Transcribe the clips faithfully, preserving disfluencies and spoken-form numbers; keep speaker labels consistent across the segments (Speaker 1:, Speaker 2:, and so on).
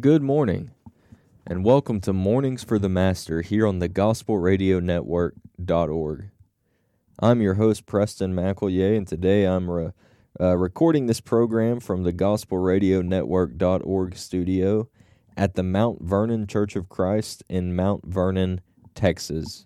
Speaker 1: Good morning, and welcome to Mornings for the Master here on the Gospel Radio Network dot org. I'm your host, Preston McEllier, and today I'm re- uh, recording this program from the Gospel Radio Network dot org studio at the Mount Vernon Church of Christ in Mount Vernon, Texas.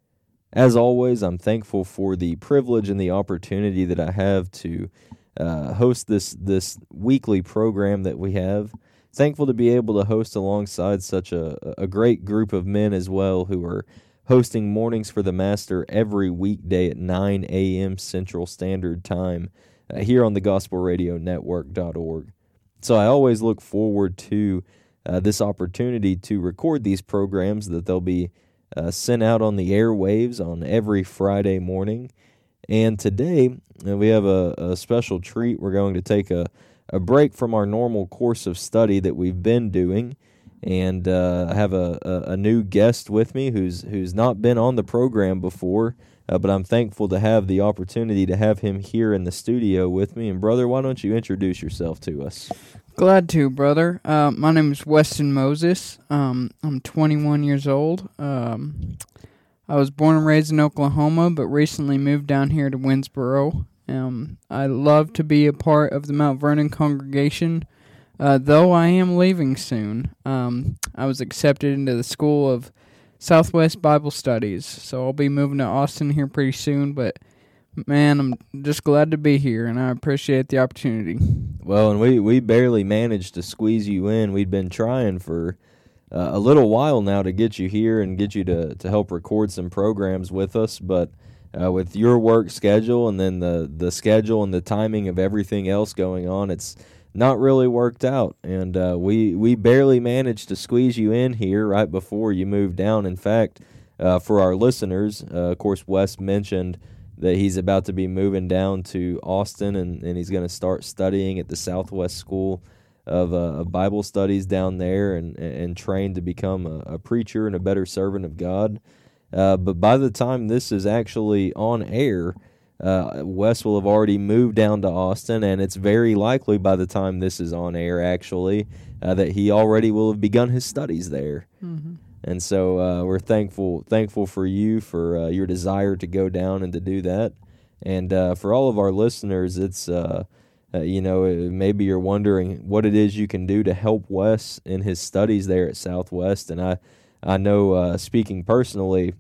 Speaker 1: As always, I'm thankful for the privilege and the opportunity that I have to uh, host this, this weekly program that we have. Thankful to be able to host alongside such a, a great group of men as well who are hosting Mornings for the Master every weekday at nine a.m. Central Standard Time uh, here on the Gospel Radio Network dot org. So I always look forward to uh, this opportunity to record these programs that they'll be uh, sent out on the airwaves on every Friday morning. And today uh, we have a, a special treat. We're going to take a a break from our normal course of study that we've been doing, and uh, I have a, a, a new guest with me who's who's not been on the program before, uh, but I'm thankful to have the opportunity to have him here in the studio with me. And brother, why don't you introduce yourself to us?
Speaker 2: Glad to, brother. Uh, my name is Weston Moses. Um, I'm twenty-one years old. Um, I was born and raised in Oklahoma, but recently moved down here to Winsboro. Um, I love to be a part of the Mount Vernon congregation, uh, though I am leaving soon. Um, I was accepted into the School of Southwest Bible Studies, so I'll be moving to Austin here pretty soon, but man, I'm just glad to be here, and I appreciate the opportunity.
Speaker 1: Well, and we, we barely managed to squeeze you in. We'd been trying for uh, a little while now to get you here and get you to, to help record some programs with us, but Uh, with your work schedule and then the, the schedule and the timing of everything else going on, it's not really worked out. And uh, we, we barely managed to squeeze you in here right before you moved down. In fact, uh, for our listeners, uh, of course, Wes mentioned that he's about to be moving down to Austin, and, and he's going to start studying at the Southwest School of, uh, of Bible Studies down there and, and trained to become a, a preacher and a better servant of God. Uh, but by the time this is actually on air, uh, Wes will have already moved down to Austin, and it's very likely by the time this is on air, actually, uh, that he already will have begun his studies there. Mm-hmm. And so uh, we're thankful thankful for you, for uh, your desire to go down and to do that. And uh, for all of our listeners, it's, uh, uh, you know, maybe you're wondering what it is you can do to help Wes in his studies there at Southwest. And I, I know, uh, speaking personally,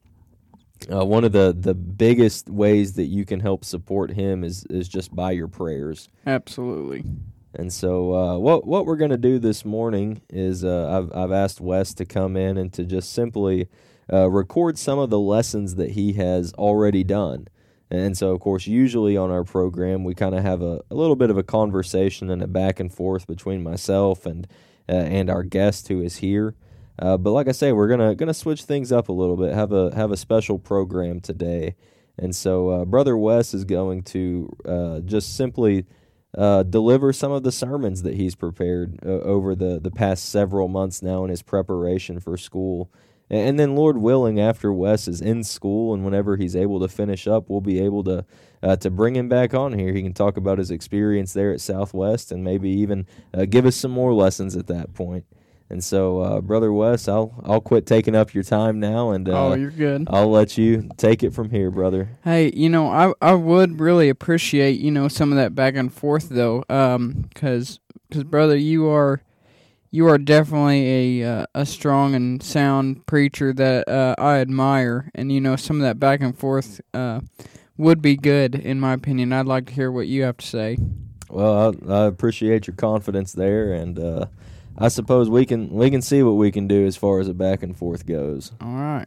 Speaker 1: Uh, one of the, the biggest ways that you can help support him is, is just by your prayers.
Speaker 2: Absolutely.
Speaker 1: And so uh, what what we're going to do this morning is uh, I've I've asked Wes to come in and to just simply uh, record some of the lessons that he has already done. And so, of course, usually on our program we kind of have a, a little bit of a conversation and a back and forth between myself and uh, and our guest who is here. Uh, but like I say, we're gonna gonna switch things up a little bit. Have a have a special program today, and so uh, Brother Wes is going to uh, just simply uh, deliver some of the sermons that he's prepared uh, over the, the past several months now in his preparation for school. And, and then, Lord willing, after Wes is in school and whenever he's able to finish up, we'll be able to uh, to bring him back on here. He can talk about his experience there at Southwest and maybe even uh, give us some more lessons at that point. And so, uh, Brother Wes, I'll I'll quit taking up your time now, and uh,
Speaker 2: oh, you're good.
Speaker 1: I'll let you take it from here, brother.
Speaker 2: Hey, you know, I I would really appreciate, you know, some of that back and forth though, um, because because brother, you are you are definitely a uh, a strong and sound preacher that uh, I admire, and you know, some of that back and forth uh, would be good in my opinion. I'd like to hear what you have to say.
Speaker 1: Well, I, I appreciate your confidence there, and Uh, I suppose we can we can see what we can do as far as the back and forth goes.
Speaker 2: All right.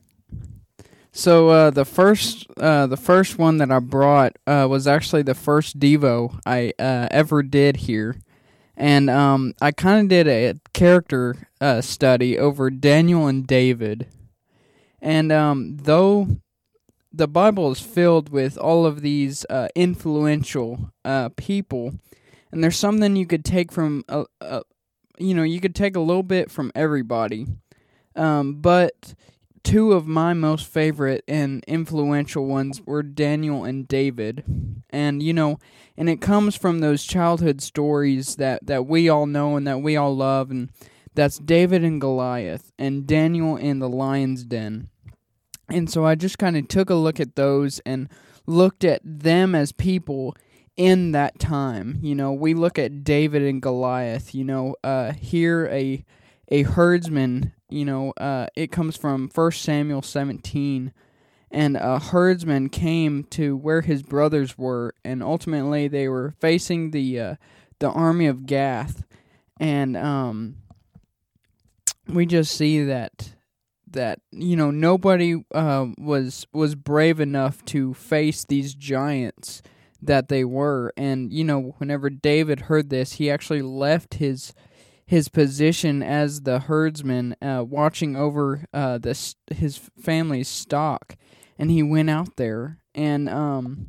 Speaker 2: So uh, the first uh, the first one that I brought uh, was actually the first Devo I uh, ever did here, and um, I kind of did a character uh, study over Daniel and David, and um, though the Bible is filled with all of these uh, influential uh, people, and there's something you could take from a, a You know, you could take a little bit from everybody, um, but two of my most favorite and influential ones were Daniel and David, and, you know, and it comes from those childhood stories that, that we all know and that we all love, and That's David and Goliath, and Daniel in the lion's den. And so I just kind of took a look at those and looked at them as people in that time. You know, we look at David and Goliath, you know, uh, here a a herdsman, you know, uh, it comes from First Samuel seventeen, and a herdsman came to where his brothers were, and ultimately they were facing the uh, the army of Gath, and um, we just see that that you know nobody uh, was was brave enough to face these giants that they were. And you know whenever David heard this, he actually left his his position as the herdsman, uh, watching over uh, this his family's stock, and he went out there and um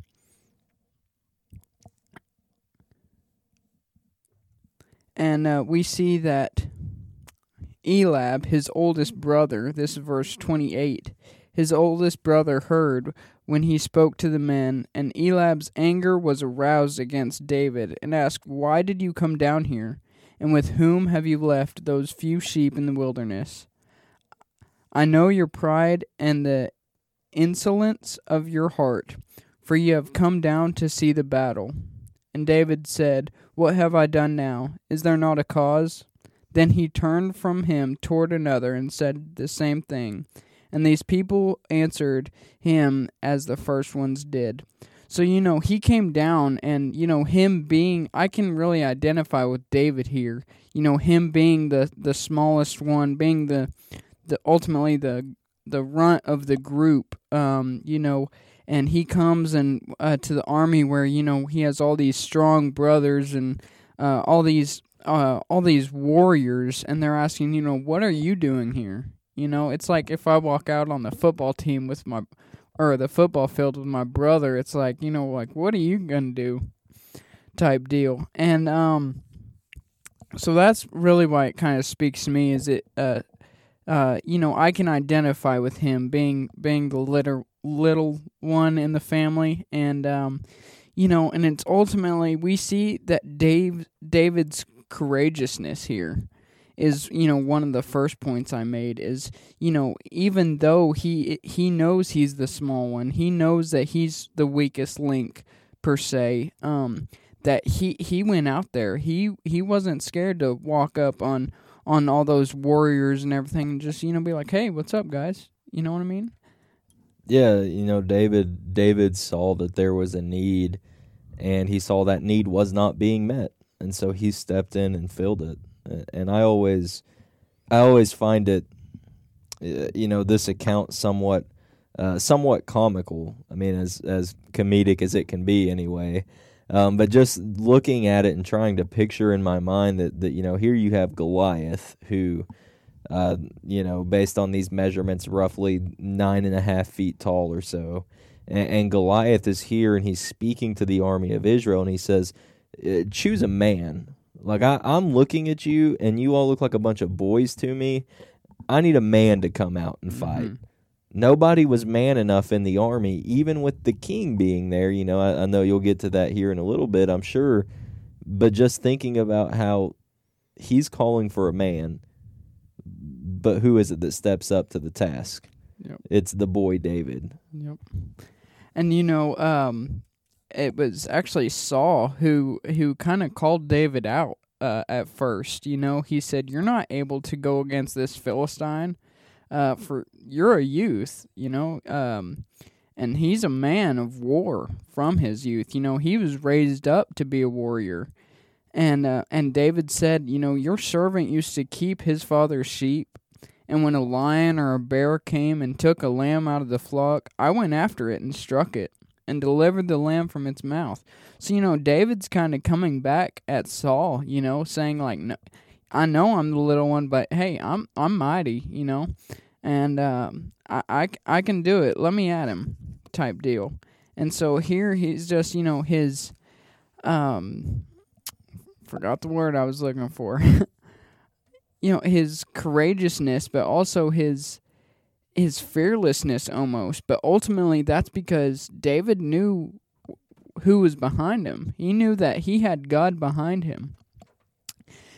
Speaker 2: and uh, we see that Eliab, his oldest brother, this is verse twenty-eight, his oldest brother heard when he spoke to the men, and Eliab's anger was aroused against David, and asked, "Why did you come down here? And with whom have you left those few sheep in the wilderness? I know your pride and the insolence of your heart, for you have come down to see the battle." And David said, "What have I done now? Is there not a cause?" Then he turned from him toward another and said the same thing. And these people answered him as the first ones did. So, you know, he came down, and, you know, him being, I can really identify with David here. You know, him being the, the smallest one, being the, the ultimately the the runt of the group, um, you know, and he comes and uh, to the army where, you know, he has all these strong brothers and uh, all these uh, all these warriors, and they're asking, you know, what are you doing here? You know, it's like if I walk out on the football team with my, or the football field with my brother, it's like, you know, like, what are you gonna do? Type deal. And um, so that's really why it kind of speaks to me. Is it, uh, uh, you know, I can identify with him being being the little little one in the family, and um, you know, and it's ultimately we see that Dave David's courageousness here is, you know, one of the first points I made is, you know, even though he he knows he's the small one, he knows that he's the weakest link per se, um, that he, he went out there. He he wasn't scared to walk up on, on all those warriors and everything and just, you know, be like, "Hey, what's up, guys?" You know what I mean?
Speaker 1: Yeah, you know, David David saw that there was a need, and he saw that need was not being met, and so he stepped in and filled it. And I always, I always find it, you know, this account somewhat, uh, somewhat comical. I mean, as as comedic as it can be, anyway. Um, but just looking at it and trying to picture in my mind that, that you know, here you have Goliath, who, uh, you know, based on these measurements, roughly nine and a half feet tall or so, and, and Goliath is here, and he's speaking to the army of Israel, and he says, "Choose a man." Like, I, I'm looking at you, and you all look like a bunch of boys to me. I need a man to come out and fight. Mm-hmm. Nobody was man enough in the army, even with the king being there. You know, I, I know you'll get to that here in a little bit, I'm sure. But just thinking about how he's calling for a man, but who is it that steps up to the task? Yep. It's the boy David.
Speaker 2: Yep. And, you know, um... it was actually Saul who who kind of called David out uh, at first. You know, he said, "You're not able to go against this Philistine. Uh, for you're a youth. You know, um, and he's a man of war from his youth. You know, he was raised up to be a warrior." And uh, and David said, "You know, your servant used to keep his father's sheep, and when a lion or a bear came and took a lamb out of the flock, I went after it and struck it, and delivered the lamb from its mouth." So, you know, David's kind of coming back at Saul, you know, saying, like, "No, I know I'm the little one, but hey, I'm I'm mighty, you know, and um, I, I, I can do it. Let me at him," type deal. And so here he's just, you know, his, um, forgot the word I was looking for, you know, his courageousness, but also his his fearlessness almost. But ultimately that's because David knew who was behind him. He knew that he had God behind him.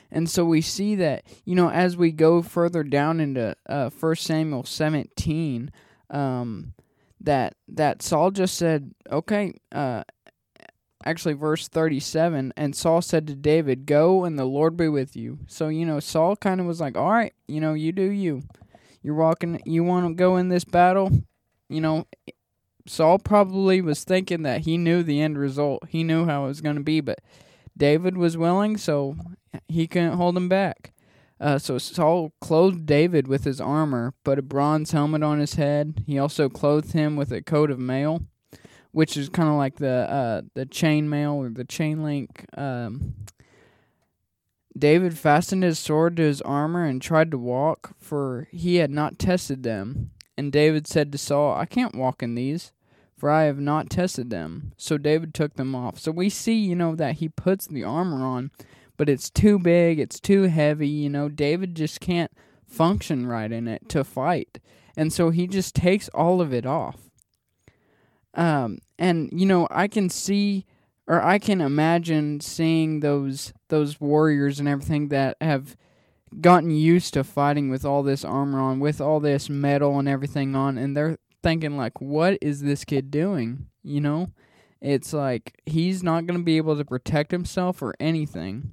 Speaker 2: And so we see that, you know, as we go further down into uh, First Samuel seventeen, um, that that Saul just said, okay, uh, actually verse thirty-seven, and Saul said to David, go and the Lord be with you. So, you know, Saul kind of was like, all right, you know, you do you. You're walking, you want to go in this battle? You know, Saul probably was thinking that he knew the end result. He knew how it was going to be, but David was willing, so he couldn't hold him back. Uh, so Saul clothed David with his armor, put a bronze helmet on his head. He also clothed him with a coat of mail, which is kind of like the uh, the chain mail or the chain link. Um, David fastened his sword to his armor and tried to walk, for he had not tested them. And David said to Saul, I can't walk in these, for I have not tested them. So David took them off. So we see, you know, that he puts the armor on, but it's too big, it's too heavy, you know, David just can't function right in it to fight. And so he just takes all of it off. Um, and, you know, I can see, or I can imagine seeing those those warriors and everything that have gotten used to fighting with all this armor on, with all this metal and everything on, and they're thinking, like, what is this kid doing? You know? It's like, he's not going to be able to protect himself or anything.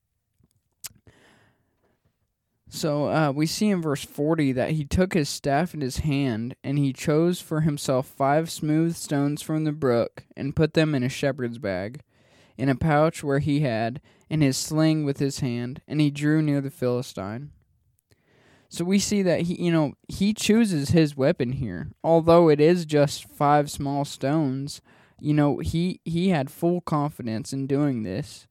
Speaker 2: So uh, we see in verse forty that he took his staff in his hand, and he chose for himself five smooth stones from the brook, and put them in a shepherd's bag, in a pouch where he had, and his sling with his hand, and he drew near the Philistine. So we see that he, you know, he chooses his weapon here. Although it is just five small stones, you know, he, he had full confidence in doing this.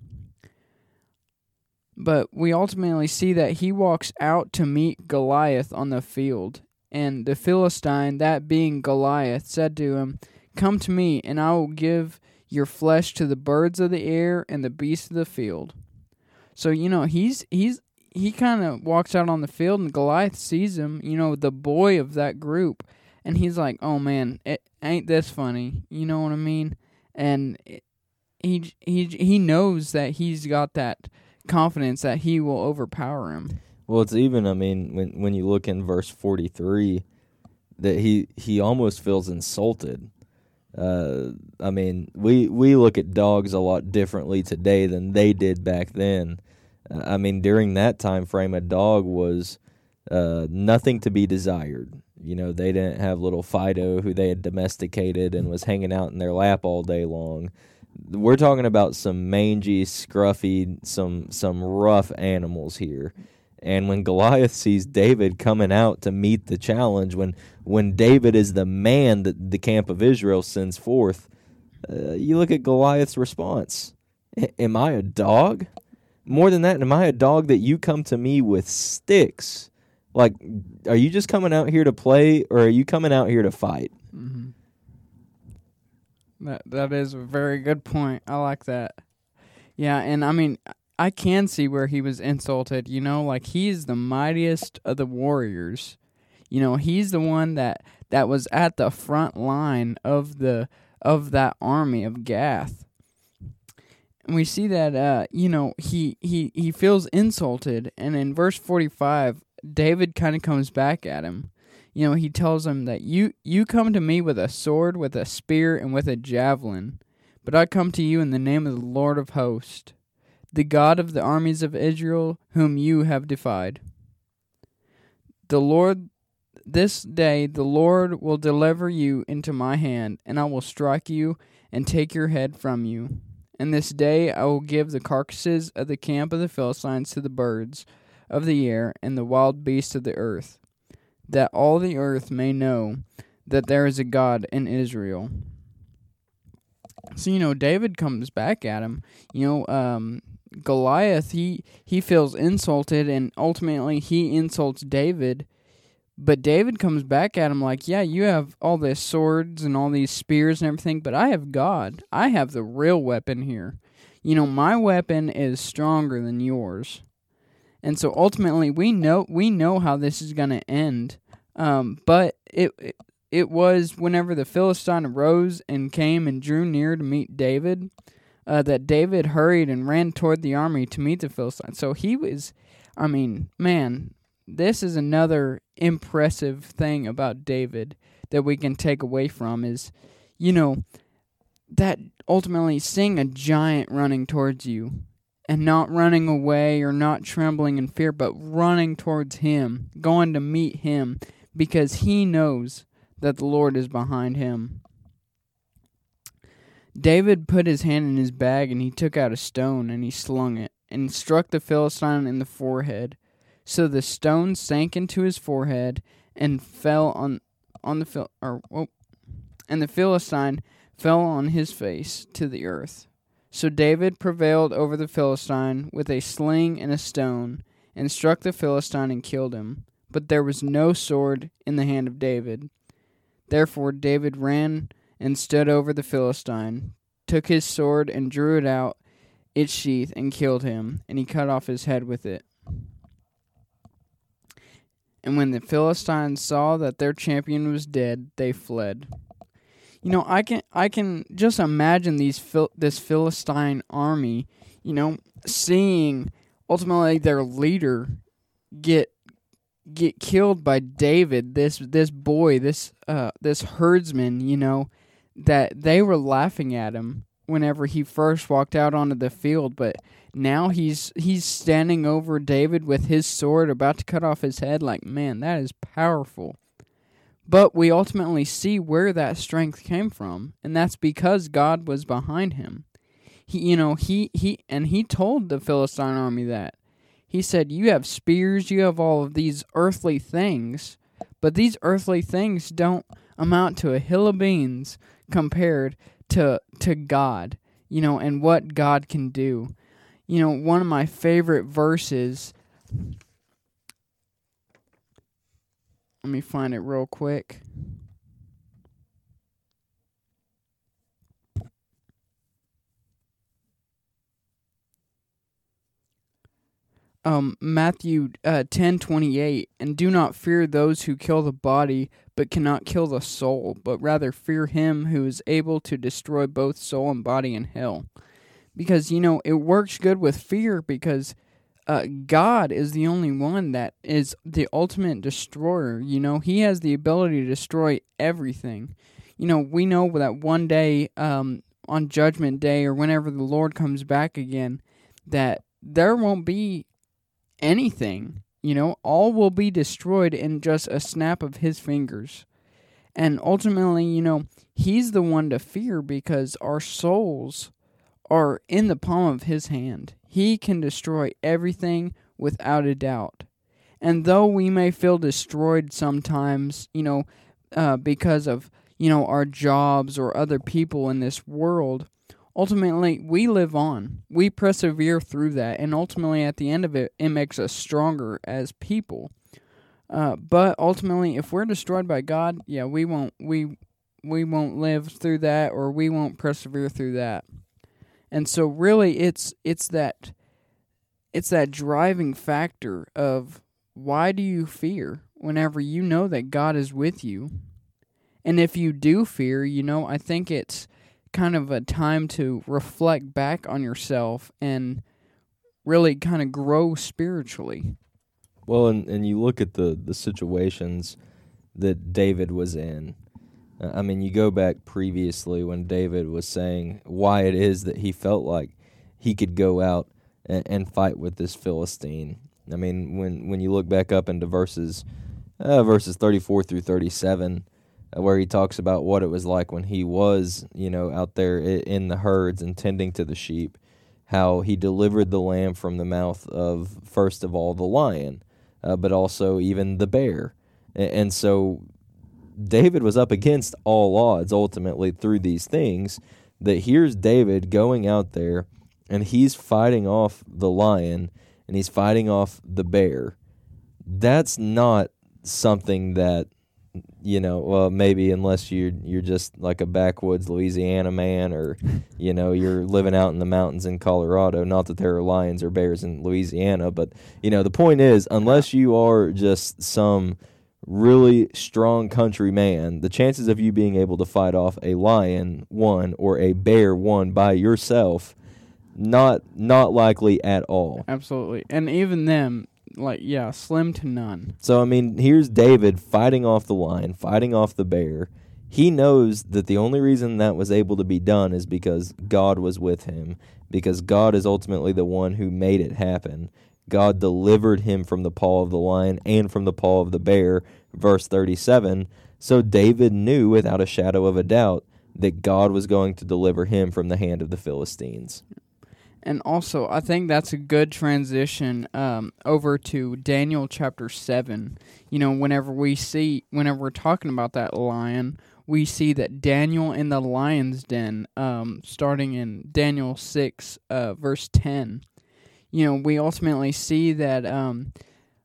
Speaker 2: But we ultimately see that he walks out to meet Goliath on the field. And the Philistine, that being Goliath, said to him, come to me, and I will give your flesh to the birds of the air and the beasts of the field. So, you know, he's he's he kind of walks out on the field, and Goliath sees him, you know, the boy of that group, and he's like, oh man, it ain't this funny, you know what I mean? And it, he he he knows that he's got that confidence that he will overpower him.
Speaker 1: Well, it's even, I mean, when when you look in verse forty-three, that he, he almost feels insulted. Uh, I mean, we we look at dogs a lot differently today than they did back then. Uh, I mean, during that time frame, a dog was uh, nothing to be desired. You know, they didn't have little Fido who they had domesticated and was hanging out in their lap all day long. We're talking about some mangy, scruffy, some some rough animals here. And when Goliath sees David coming out to meet the challenge, when when David is the man that the camp of Israel sends forth, uh, you look at Goliath's response. Am I a dog? More than that, am I a dog that you come to me with sticks? Like, are you just coming out here to play, or are you coming out here to fight?
Speaker 2: Mm-hmm. That that is a very good point. I like that. Yeah, and I mean, I can see where he was insulted, you know, like he's the mightiest of the warriors. You know, he's the one that, that was at the front line of the of that army of Gath. And we see that uh, you know, he, he, he feels insulted, and in verse forty-five, David kind of comes back at him. You know, he tells him that you, you come to me with a sword, with a spear, and with a javelin, but I come to you in the name of the Lord of hosts, the God of the armies of Israel, whom you have defied. The Lord, this day the Lord will deliver you into my hand, and I will strike you and take your head from you. And this day I will give the carcasses of the camp of the Philistines to the birds of the air and the wild beasts of the earth, that all the earth may know that there is a God in Israel. So, you know, David comes back at him. You know, um, Goliath, he, he feels insulted, and ultimately he insults David. But David comes back at him like, yeah, you have all these swords and all these spears and everything, but I have God. I have the real weapon here. You know, my weapon is stronger than yours. And so ultimately we know we know how this is going to end. Um, but it, it it was whenever the Philistine arose and came and drew near to meet David, uh, that David hurried and ran toward the army to meet the Philistines. So he was, I mean, man, this is another impressive thing about David that we can take away from is, you know, that ultimately seeing a giant running towards you and not running away or not trembling in fear, but running towards him, going to meet him because he knows that the Lord is behind him. David put his hand in his bag and he took out a stone and he slung it and struck the Philistine in the forehead. So the stone sank into his forehead and fell on on the Phil or oh, and the Philistine fell on his face to the earth. So David prevailed over the Philistine with a sling and a stone, and struck the Philistine and killed him. But there was no sword in the hand of David. Therefore David ran and stood over the Philistine, took his sword and drew it out its sheath and killed him, and he cut off his head with it. And when the Philistines saw that their champion was dead, they fled. You know, I can I can just imagine these Phil, this Philistine army, you know, seeing ultimately their leader get get killed by David, this this boy, this uh this herdsman, you know, that they were laughing at him whenever he first walked out onto the field, but now he's he's standing over David with his sword about to cut off his head. Like, man, that is powerful. But we ultimately see where that strength came from, and that's because God was behind him. He, you know, he, he and he told the Philistine army that. He said, you have spears, you have all of these earthly things, but these earthly things don't amount to a hill of beans compared to to God, you know, and what God can do. You know, one of my favorite verses, let me find it real quick. Um, Matthew uh, ten twenty eight, and do not fear those who kill the body, but cannot kill the soul, but rather fear him who is able to destroy both soul and body in hell. Because, you know, it works good with fear because uh, God is the only one that is the ultimate destroyer. You know, he has the ability to destroy everything. You know, we know that one day, um, on Judgment Day or whenever the Lord comes back again, that there won't be anything. You know, all will be destroyed in just a snap of his fingers. And ultimately, you know, he's the one to fear because our souls are in the palm of his hand. He can destroy everything without a doubt. And though we may feel destroyed sometimes, you know, uh, because of, you know, our jobs or other people in this world, ultimately we live on. We persevere through that. And ultimately at the end of it, it makes us stronger as people. Uh, but ultimately, if we're destroyed by God, yeah, we won't, we, we won't live through that, or we won't persevere through that. And so really it's it's that it's that driving factor of why do you fear whenever you know that God is with you? And if you do fear, you know, I think it's kind of a time to reflect back on yourself and really kind of grow spiritually.
Speaker 1: Well, and, and you look at the, the situations that David was in. I mean, you go back previously when David was saying why it is that he felt like he could go out and, and fight with this Philistine. I mean, when, when you look back up into verses uh, verses thirty-four through thirty-seven, uh, where he talks about what it was like when he was, you know, out there in the herds and tending to the sheep, how he delivered the lamb from the mouth of, first of all, the lion, uh, but also even the bear. And, and so David was up against all odds ultimately through these things, that here's David going out there and he's fighting off the lion and he's fighting off the bear. That's not something that, you know, well, maybe unless you're, you're just like a backwoods Louisiana man, or, you know, you're living out in the mountains in Colorado. Not that there are lions or bears in Louisiana, but, you know, the point is, unless you are just some really strong country man, the chances of you being able to fight off a lion, one, or a bear, one, by yourself, not not likely at all.
Speaker 2: Absolutely. And even them, like, yeah, slim to none.
Speaker 1: So, I mean, here's David fighting off the lion, fighting off the bear. He knows that the only reason that was able to be done is because God was with him, because God is ultimately the one who made it happen. God delivered him from the paw of the lion and from the paw of the bear, verse thirty-seven. So David knew without a shadow of a doubt that God was going to deliver him from the hand of the Philistines.
Speaker 2: And also, I think that's a good transition um, over to Daniel chapter seven. You know, whenever we see, whenever we're talking about that lion, we see that Daniel in the lion's den, um, starting in Daniel six, uh, verse ten. You know, we ultimately see that um,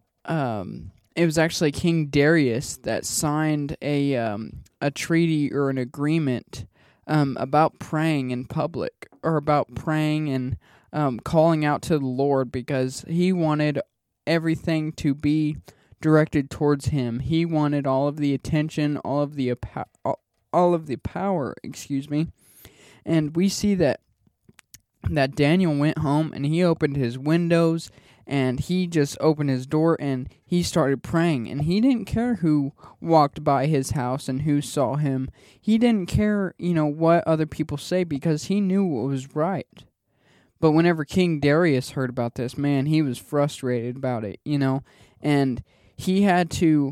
Speaker 2: um, it was actually King Darius that signed a um, a treaty or an agreement um, about praying in public, or about praying and um, calling out to the Lord, because he wanted everything to be directed towards him. He wanted all of the attention, all of the all of the power. Excuse me, and we see that. that Daniel went home and he opened his windows and he just opened his door and he started praying, and he didn't care who walked by his house and who saw him. He didn't care, you know, what other people say, because he knew what was right. But whenever King Darius heard about this, man, he was frustrated about it, you know, and he had to,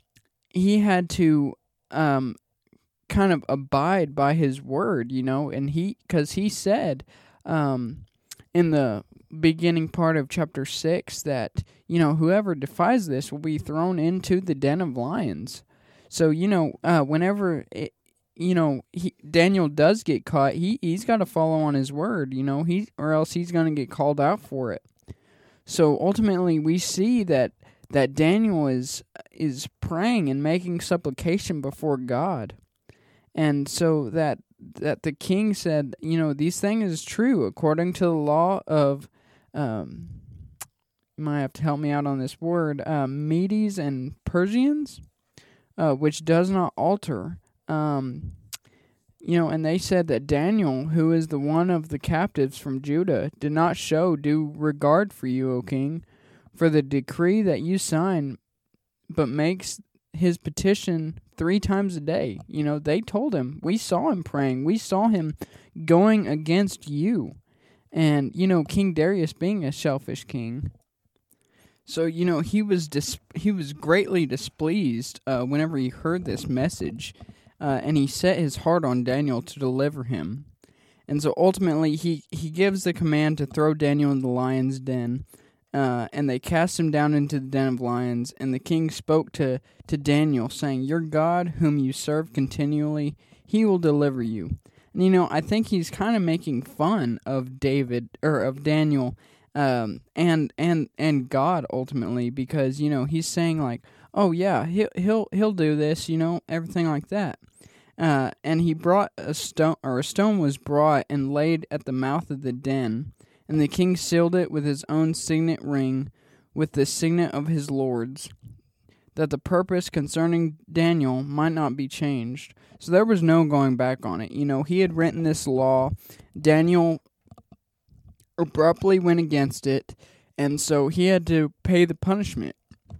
Speaker 2: he had to, um, kind of abide by his word, you know, and he, because he said, Um, in the beginning part of chapter six, that, you know, whoever defies this will be thrown into the den of lions. So, you know, uh, whenever, it, you know, he, Daniel does get caught, he, he's got to follow on his word, you know, he, or else he's going to get called out for it. So ultimately we see that, that Daniel is, is praying and making supplication before God. And so that, that the king said, you know, these things is true according to the law of, um, you might have to help me out on this word, uh, Medes and Persians, uh, which does not alter. Um, you know, and they said that Daniel, who is the one of the captives from Judah, did not show due regard for you, O king, for the decree that you sign, but makes his petition three times a day. You know, they told him, we saw him praying. We saw him going against you. And, you know, King Darius being a selfish king. So, you know, he was dis- he was greatly displeased uh, whenever he heard this message. Uh, and he set his heart on Daniel to deliver him. And so ultimately he, he gives the command to throw Daniel in the lion's den. Uh, and they cast him down into the den of lions, and the king spoke to, to Daniel, saying, your God, whom you serve continually, he will deliver you. And, you know, I think he's kind of making fun of David, or of Daniel, um, and, and, and God, ultimately, because, you know, he's saying, like, oh, yeah, he'll, he'll, he'll do this, you know, everything like that. Uh, and he brought a stone, or a stone was brought and laid at the mouth of the den. And the king sealed it with his own signet ring, with the signet of his lords, that the purpose concerning Daniel might not be changed. So there was no going back on it. You know, he had written this law. Daniel abruptly went against it, and so he had to pay the punishment.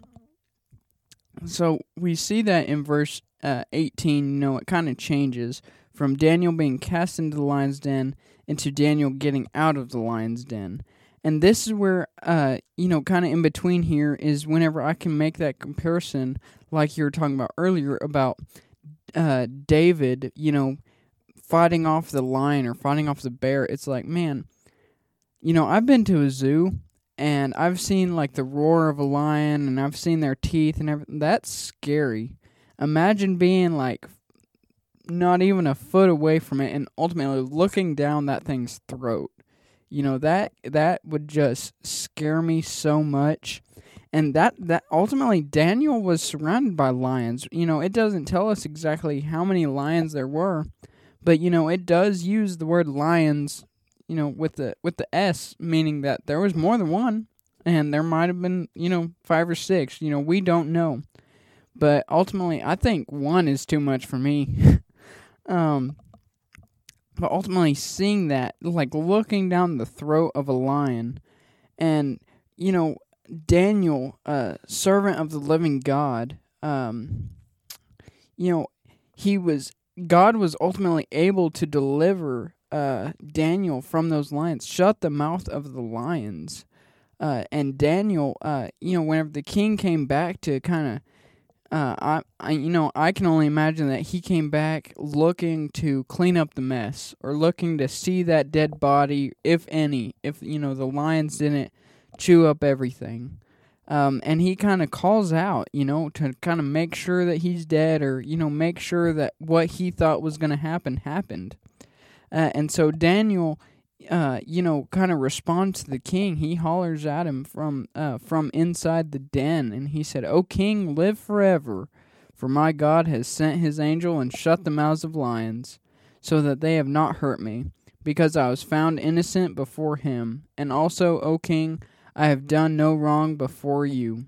Speaker 2: So we see that in verse uh, eighteen, you know, it kind of changes from Daniel being cast into the lion's den into Daniel getting out of the lion's den. And this is where, uh, you know, kind of in between here is whenever I can make that comparison, like you were talking about earlier, about uh, David, you know, fighting off the lion or fighting off the bear. It's like, man, you know, I've been to a zoo, and I've seen, like, the roar of a lion, and I've seen their teeth and everything. That's scary. Imagine being, like, not even a foot away from it, and ultimately looking down that thing's throat. You know, that that would just scare me so much. And that, that ultimately, Daniel was surrounded by lions. You know, it doesn't tell us exactly how many lions there were, but, you know, it does use the word lions, you know, with the with the S, meaning that there was more than one, and there might have been, you know, five or six. You know, we don't know. But ultimately, I think one is too much for me. um, but ultimately, seeing that, like looking down the throat of a lion, and, you know, Daniel, uh, servant of the living God, um, you know, he was, God was ultimately able to deliver uh, Daniel from those lions, shut the mouth of the lions. Uh, and Daniel, uh, you know, whenever the king came back to kind of, uh, I, I, you know, I can only imagine that he came back looking to clean up the mess, or looking to see that dead body, if any, if, you know, the lions didn't chew up everything. Um, and he kind of calls out, you know, to kind of make sure that he's dead, or, you know, make sure that what he thought was going to happen happened. Uh, and so Daniel, uh, you know, kind of responds to the king. He hollers at him from uh, from inside the den, and he said, "O king, live forever, for my God has sent his angel and shut the mouths of lions, so that they have not hurt me, because I was found innocent before him. And also, O king, I have done no wrong before you."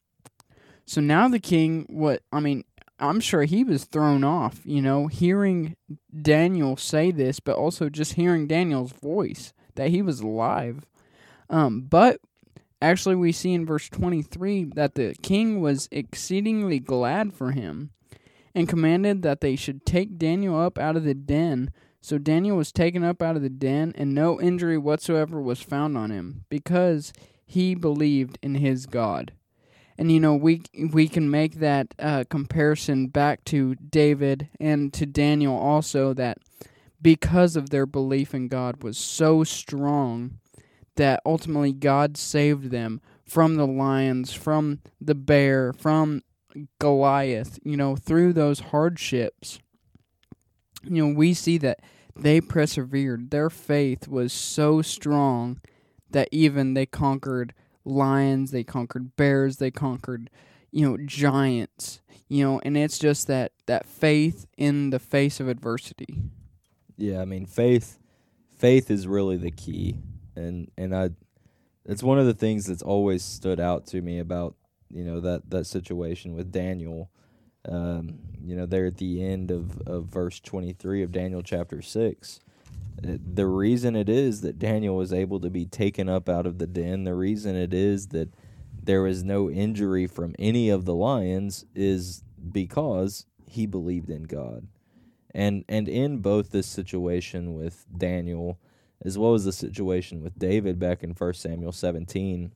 Speaker 2: So now the king, what, I mean, I'm sure he was thrown off, you know, hearing Daniel say this, but also just hearing Daniel's voice, that he was alive. Um, but actually we see in verse twenty-three that the king was exceedingly glad for him, and commanded that they should take Daniel up out of the den. So Daniel was taken up out of the den, and no injury whatsoever was found on him, because he believed in his God. And, you know, we we can make that uh, comparison back to David and to Daniel also, that because of their belief in God was so strong that ultimately God saved them from the lions, from the bear, from Goliath, you know, through those hardships. You know, we see that they persevered. Their faith was so strong that even they conquered lions, they conquered bears, they conquered, you know, giants, you know, and it's just that, that faith in the face of adversity.
Speaker 1: Yeah, I mean, faith faith is really the key. And and I it's one of the things that's always stood out to me about, you know, that, that situation with Daniel. Um, you know, there at the end of, of verse twenty-three of Daniel chapter six. The reason it is that Daniel was able to be taken up out of the den, the reason it is that there was no injury from any of the lions, is because he believed in God. And and in both this situation with Daniel, as well as the situation with David back in First Samuel seventeen,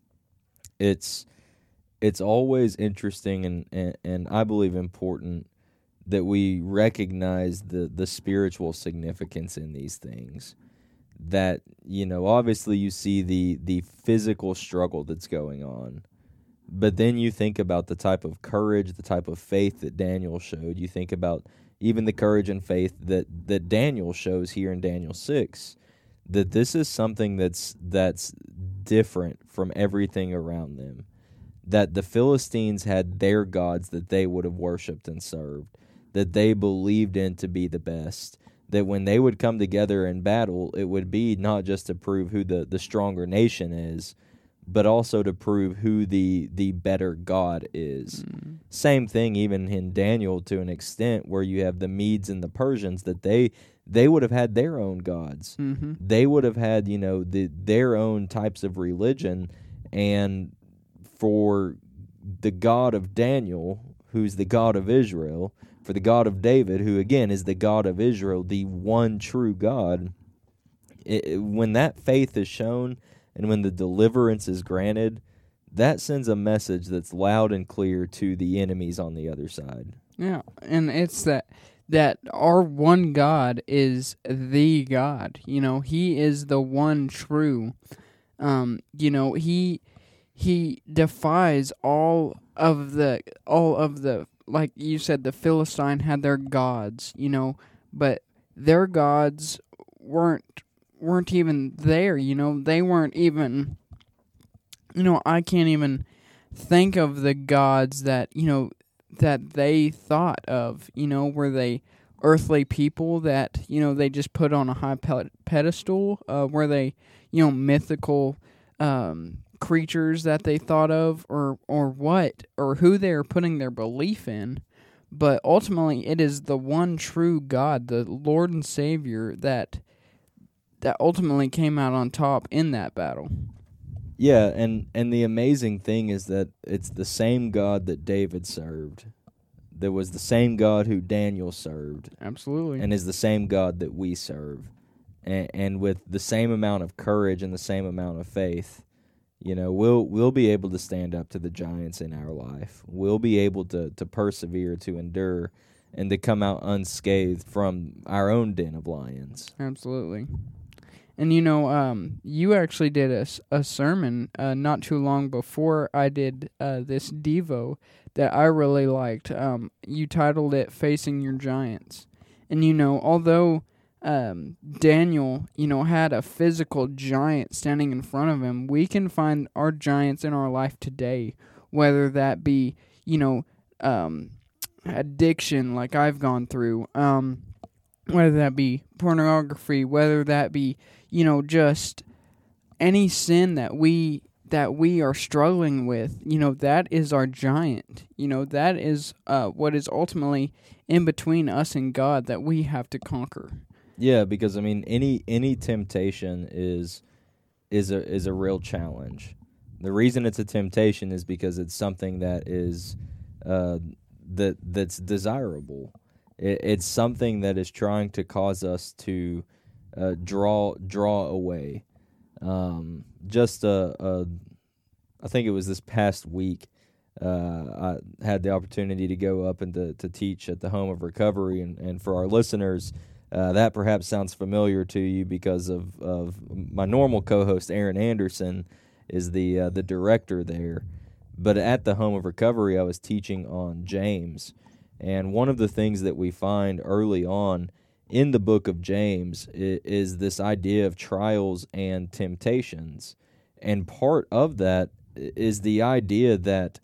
Speaker 1: it's it's always interesting and, and, and I believe important that we recognize the, the spiritual significance in these things. That, you know, obviously you see the, the physical struggle that's going on, but then you think about the type of courage, the type of faith that Daniel showed. You think about even the courage and faith that, that Daniel shows here in Daniel six, that this is something that's that's different from everything around them. That the Philistines had their gods that they would have worshipped and served, that they believed in to be the best, that when they would come together in battle, it would be not just to prove who the, the stronger nation is, but also to prove who the, the better God is. Mm. Same thing even in Daniel to an extent, where you have the Medes and the Persians, that they they would have had their own gods. Mm-hmm. They would have had, you know, the, their own types of religion, and for the God of Daniel, who's the God of Israel, for the God of David, who again is the God of Israel, the one true God, it, when that faith is shown and when the deliverance is granted, that sends a message that's loud and clear to the enemies on the other side.
Speaker 2: Yeah, and it's that that our one God is the God. You know, He is the one true. Um, you know, He He defies all of the all of the. Like you said, the Philistine had their gods, you know, but their gods weren't weren't even there, you know. They weren't even, you know, I can't even think of the gods that, you know, that they thought of, you know. Were they earthly people that, you know, they just put on a high pedestal? Uh, were they, you know, mythical um, creatures that they thought of, or or what, or who they are putting their belief in. But ultimately, it is the one true God, the Lord and Savior, that that ultimately came out on top in that battle.
Speaker 1: Yeah, and, and the amazing thing is that it's the same God that David served. That was the same God who Daniel served.
Speaker 2: Absolutely.
Speaker 1: And is the same God that we serve. And, and with the same amount of courage and the same amount of faith, you know, we'll we'll be able to stand up to the giants in our life. We'll be able to, to persevere, to endure, and to come out unscathed from our own den of lions.
Speaker 2: Absolutely. And, you know, um, you actually did a, a sermon uh, not too long before I did uh, this Devo that I really liked. Um, you titled it Facing Your Giants. And, you know, although um, Daniel, you know, had a physical giant standing in front of him, we can find our giants in our life today, whether that be, you know, um, addiction like I've gone through, um, whether that be pornography, whether that be, you know, just any sin that we that we are struggling with, you know, that is our giant. You know, that is uh, what is ultimately in between us and God that we have to conquer.
Speaker 1: Yeah, because I mean, any any temptation is is a is a real challenge. The reason it's a temptation is because it's something that is uh, that that's desirable. It, it's something that is trying to cause us to uh, draw draw away. Um, just a, a, I think it was this past week. Uh, I had the opportunity to go up and to, to teach at the Home of Recovery, and, and for our listeners, uh, that perhaps sounds familiar to you because of, of my normal co-host Aaron Anderson is the uh, the director there. But at the Home of Recovery, I was teaching on James, and one of the things that we find early on in the book of James is, is this idea of trials and temptations, and part of that is the idea that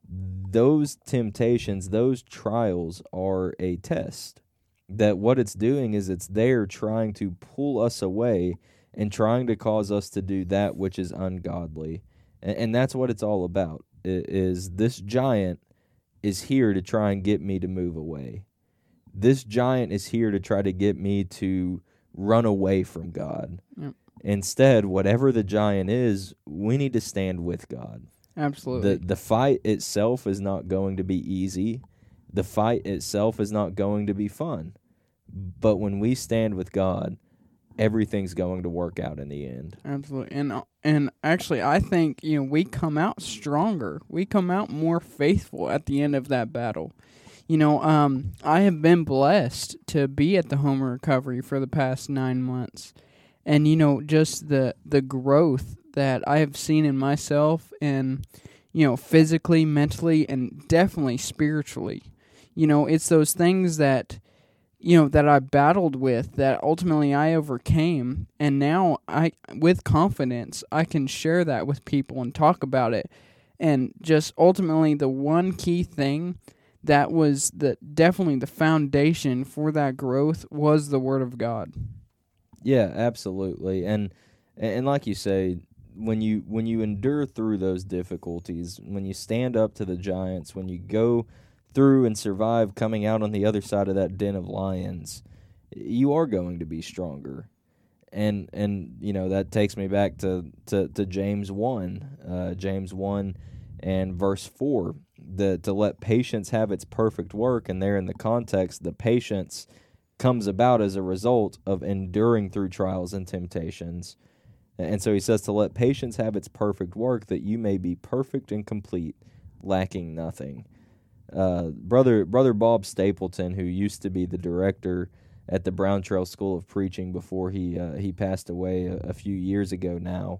Speaker 1: those temptations, those trials are a test. That what it's doing is it's there trying to pull us away and trying to cause us to do that which is ungodly. And, and that's what it's all about, is this giant is here to try and get me to move away. This giant is here to try to get me to run away from God. Yep. Instead, whatever the giant is, we need to stand with God.
Speaker 2: Absolutely.
Speaker 1: The the fight itself is not going to be easy. The fight itself is not going to be fun. But when we stand with God, everything's going to work out in the end.
Speaker 2: Absolutely. And and actually, I think, you know, we come out stronger. We come out more faithful at the end of that battle. You know, um, I have been blessed to be at the Home of Recovery for the past nine months. And, you know, just the the growth that I have seen in myself, and, you know, physically, mentally, and definitely spiritually. You know, it's those things that, you know, that I battled with that ultimately I overcame. And now I, with confidence, I can share that with people and talk about it. And just ultimately the one key thing that was the definitely the foundation for that growth was the Word of God.
Speaker 1: Yeah, absolutely. And and like you say, when you when you endure through those difficulties, when you stand up to the giants, when you go through and survive coming out on the other side of that den of lions, you are going to be stronger. And and you know, that takes me back to to, to James one, uh, James one and verse four, the to let patience have its perfect work. And there in the context, the patience comes about as a result of enduring through trials and temptations. And so he says to let patience have its perfect work, that you may be perfect and complete, lacking nothing. Uh, brother brother Bob Stapleton, who used to be the director at the Brown Trail School of Preaching before he uh, he passed away a, a few years ago now,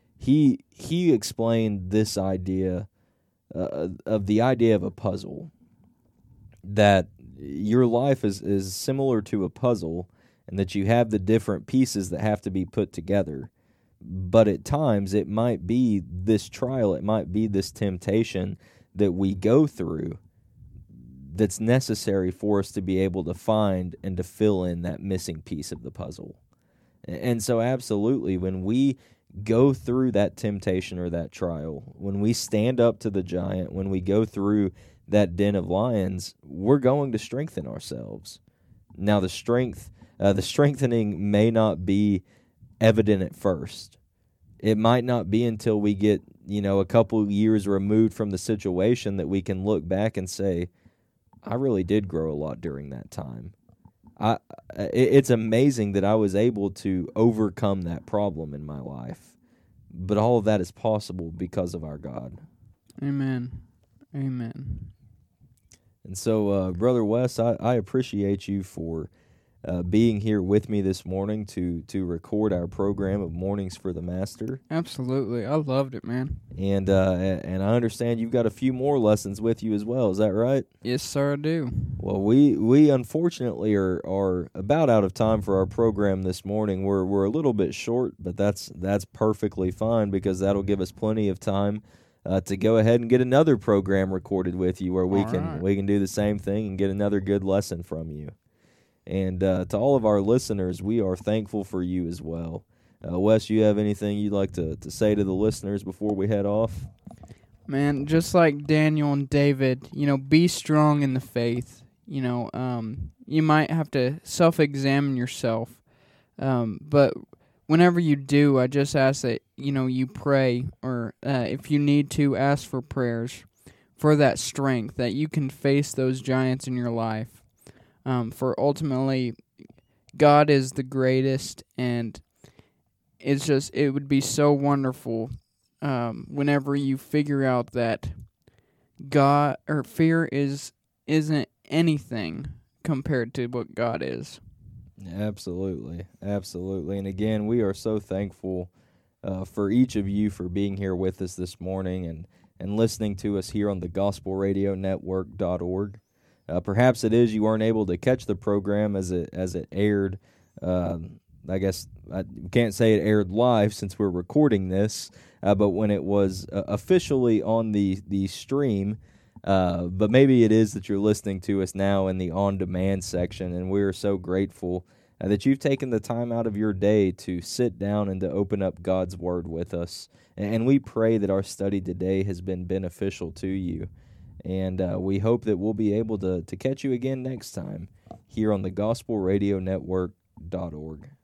Speaker 1: he he explained this idea uh, of the idea of a puzzle, that your life is, is similar to a puzzle, and that you have the different pieces that have to be put together. But at times it might be this trial, it might be this temptation that we go through that's necessary for us to be able to find and to fill in that missing piece of the puzzle. And so absolutely, when we go through that temptation or that trial, when we stand up to the giant, when we go through that den of lions, we're going to strengthen ourselves. Now, the strength, uh, the strengthening may not be evident at first. It might not be until we get, you know, a couple years removed from the situation that we can look back and say, I really did grow a lot during that time. I, it's amazing that I was able to overcome that problem in my life. But all of that is possible because of our God.
Speaker 2: Amen. Amen.
Speaker 1: And so, uh, Brother Wes, I, I appreciate you for uh, being here with me this morning to, to record our program of Mornings for the Master.
Speaker 2: Absolutely. I loved it, man.
Speaker 1: And uh, and I understand you've got a few more lessons with you as well. Is that right?
Speaker 2: Yes, sir, I do.
Speaker 1: Well, we we unfortunately are, are about out of time for our program this morning. We're we're a little bit short, but that's that's perfectly fine because that'll give us plenty of time uh, to go ahead and get another program recorded with you where we
Speaker 2: All
Speaker 1: can
Speaker 2: right.
Speaker 1: we can do the same thing and get another good lesson from you. And uh, to all of our listeners, we are thankful for you as well. Uh, Wes, you have anything you'd like to, to say to the listeners before we head off?
Speaker 2: Man, just like Daniel and David, you know, be strong in the faith. You know, um, you might have to self-examine yourself. Um, but whenever you do, I just ask that, you know, you pray, or uh, if you need to, ask for prayers for that strength, that you can face those giants in your life. Um, for ultimately, God is the greatest, and it's just, it would be so wonderful um, whenever you figure out that God, or fear is, isn't anything compared to what God is.
Speaker 1: Absolutely, absolutely. And again, we are so thankful uh, for each of you for being here with us this morning and, and listening to us here on the gospel radio network dot org. Uh, perhaps it is you weren't able to catch the program as it as it aired. Uh, I guess I can't say it aired live since we're recording this, uh, but when it was uh, officially on the, the stream, uh, but maybe it is that you're listening to us now in the on-demand section, and we are so grateful uh, that you've taken the time out of your day to sit down and to open up God's Word with us. And we pray that our study today has been beneficial to you. And uh, we hope that we'll be able to, to catch you again next time here on the gospel radio network dot org.